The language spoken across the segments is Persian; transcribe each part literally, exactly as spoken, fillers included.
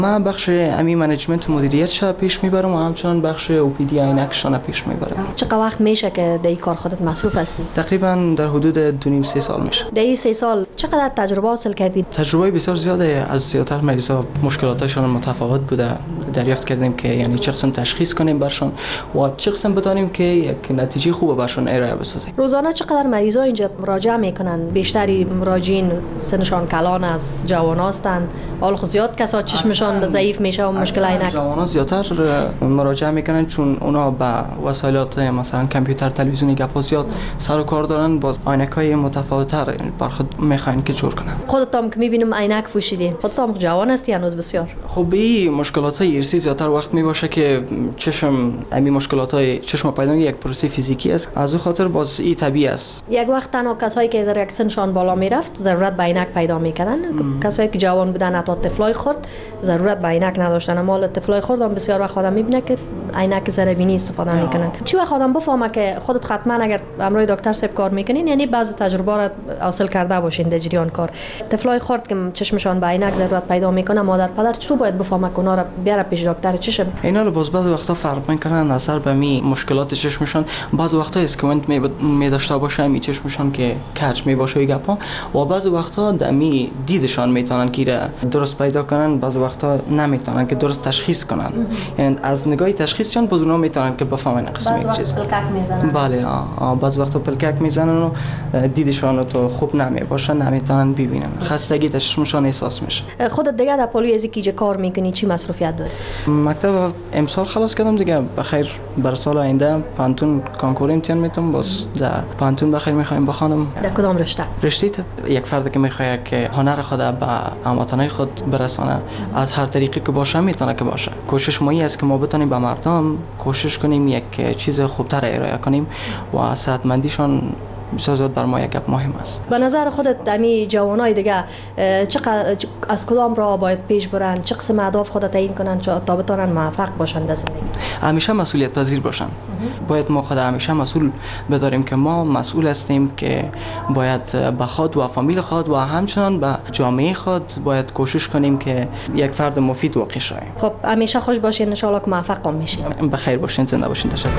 من بخش امی منیجمنت مدیریت شب پیش میبرم و همچنان بخش او پی دی عینکشان پیش میبرم. چقدر وقت میشه که در این کار خودت مصروف هستی؟ تقریبا در حدود دو نیم سه سال میشه. در این سه سال چقدر تجربه حاصل کردید؟ تجربه بسیار زیاده. از زیادتر مریضا مشکلاتشان متفاوت بوده. دریافت کردیم که یعنی چه قسم تشخیص کنیم برشان و چه قسم بدانیم که یک نتیجه خوب برشان ارائه بسازیم. روزانه چقدر مریضا اینجا مراجعه میکنن؟ بیشتری مراجعین سنشان کلان از جوان هستند. حال خود زیاد کسا چشمشان ضعیف میشه و مشکل عینک. جوانان زیادتر مراجعه میکنن چون اونا با وسایلات مثلا کامپیوتر، تلویزیونی، گپ زیاد سر و کار دارن، باز عینکای متفاوت‌تر بر خود میخواین که جور کنن. خودتام که میبینم عینک پوشیدی، خودتام جوان هستی هنوز بسیار. خب این مشکلات ارثی زیادتر وقت میباشه که چشم همین مشکلات های چشم پیدا یک پروسه فیزیکی است، از اون خاطر باز این طبیعی است. یک وقت تنها کسایی که از یک سنشان بالا میرفت ضرورت به عینک پیدا میکردن، کسایی که جوان بودن حتی طفلای خرد ضرورت به عینک نداشتن، اما طفلای خرد هم بسیار وقت آدم میبینه که عینک ذره بینی استفاده میکنن. چی وقت آدم بفهمه که خودت حتما اگر امروز دکتر صاحب کار میکنین یعنی بعضی تجربه را حاصل کرده باشین در جریان کار. طفلای خرد که چشمشان به عینک ضرورت پیدا میکنه، مادر پدر چطور باید بفهمه که اونا را بیاره پیش دکتر چشم؟ اینا رو باز بعضی وقتا فرق میکنن اثر به می مشکلات چشمشان. بعضی وقتا اسکوینت می می داشته باشه می چشمشان که کج می باشه گپا و بعضی وقتا دمی دیدشان میتونن که درست پیدا کنن، بعضی وقتا نمیتونن که درست تشخیص کنن. یعنی از نگاه تشخیصشان باز اونا میتونن که بفهمن قسمی چیز. پلکک میزنن. بله آ بعضی وقتا پلکک میزنن و دیدشان تو خوب نمی باشه، نمیتونن ببینن. خستگی چشمشان احساس میشه. خودت دیگه در پالوی از اینجا کار میکنی چی مصروفیت داری؟ مکتب امسال خلاص کردم دیگه، بخیر بر سال آینده پانتون کنکور امتحان میتونم، باز در پانتون بخیر میخوایم بخوانم. در کدام رشته؟ رشته یک فرد که میخواد که هنر خود به هموطنای خود برسانه از هر طریقی که باشه میتونه که باشه. کوشش ما است که ما بتونیم به مردم کوشش کنیم یک چیز خوبتر ارائه کنیم و صحتمندیشان بسیار زیاد بر ما یک گپ مهم است. به نظر خودت دمی جوانای دیگه چقدر از کدام راه باید پیش برن، چه قسم اهداف خودت تعیین کنن تا بتونن موفق باشن در زندگی؟ همیشه مسئولیت پذیر باشن. باید ما خود همیشه مسئول بداریم که ما مسئول هستیم که باید به خود و فامیل خود و همچنان به جامعه خود باید کوشش کنیم که یک فرد مفید واقع شویم. خب همیشه خوش باشین، ان شاء الله که موفق میشین. بخیر باشین، زنده باشین. تشکر.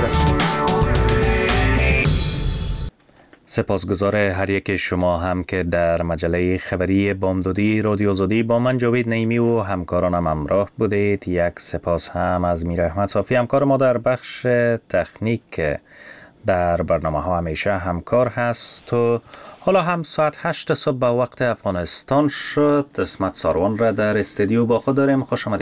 سپاسگزار هر یک شما هم که در مجله خبری بامدادی رادیو آزادی با من جاوید نعیمی و همکارانم همراه بودید. یک سپاس هم از میر احمد صافی همکار ما در بخش تکنیک در برنامه ها همیشه همکار هست. و حالا هم ساعت هشت صبح به وقت افغانستان شد. اسمت ساروان را در استودیو با خود داریم. خوش آمدید.